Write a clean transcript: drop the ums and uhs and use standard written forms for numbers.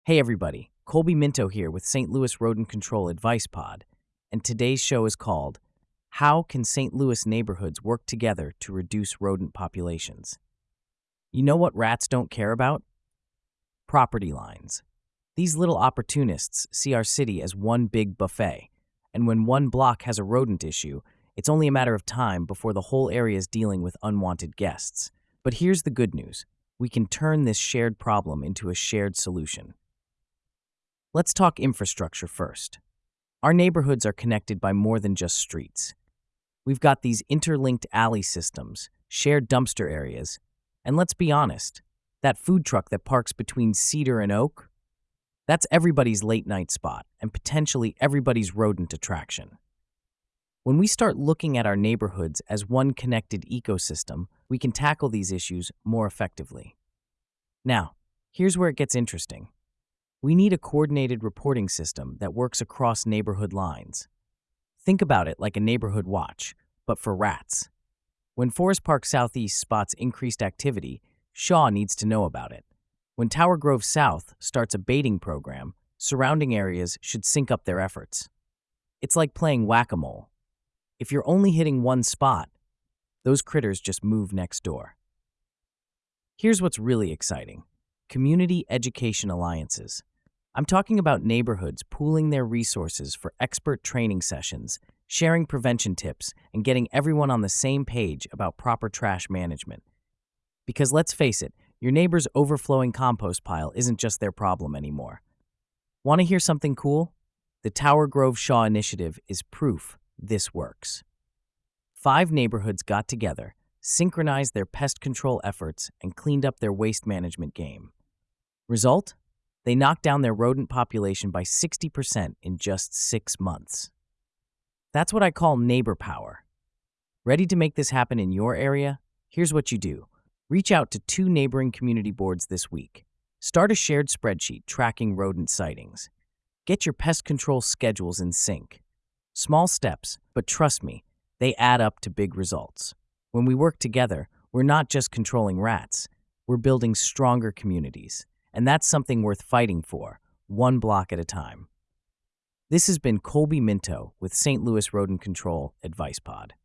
Hey everybody, Colby Minto here with St. Louis Rodent Control Advice Pod, and today's show is called How Can St. Louis Neighborhoods Work Together to Reduce Rodent Populations? You know what rats don't care about? Property lines. These little opportunists see our city as one big buffet, and when one block has a rodent issue, it's only a matter of time before the whole area is dealing with unwanted guests. But here's the good news. We can turn this shared problem into a shared solution. Let's talk infrastructure first. Our neighborhoods are connected by more than just streets. We've got these interlinked alley systems, shared dumpster areas, and let's be honest, that food truck that parks between Cedar and Oak, that's everybody's late night spot and potentially everybody's rodent attraction. When we start looking at our neighborhoods as one connected ecosystem, we can tackle these issues more effectively. Now, here's where it gets interesting. We need a coordinated reporting system that works across neighborhood lines. Think about it like a neighborhood watch, but for rats. When Forest Park Southeast spots increased activity, Shaw needs to know about it. When Tower Grove South starts a baiting program, surrounding areas should sync up their efforts. It's like playing whack-a-mole. If you're only hitting one spot, those critters just move next door. Here's what's really exciting. Community education alliances. I'm talking about neighborhoods pooling their resources for expert training sessions, sharing prevention tips, and getting everyone on the same page about proper trash management. Because let's face it, your neighbor's overflowing compost pile isn't just their problem anymore. Want to hear something cool? The Tower Grove Shaw Initiative is proof this works. 5 neighborhoods got together, synchronized their pest control efforts, and cleaned up their waste management game. Result? They knocked down their rodent population by 60% in just 6 months. That's what I call neighbor power. Ready to make this happen in your area? Here's what you do. Reach out to 2 neighboring community boards this week. Start a shared spreadsheet tracking rodent sightings. Get your pest control schedules in sync. Small steps, but trust me, they add up to big results. When we work together, we're not just controlling rats, we're building stronger communities. And that's something worth fighting for, one block at a time. This has been Colby Minto with St. Louis Rodent Control Advice Pod.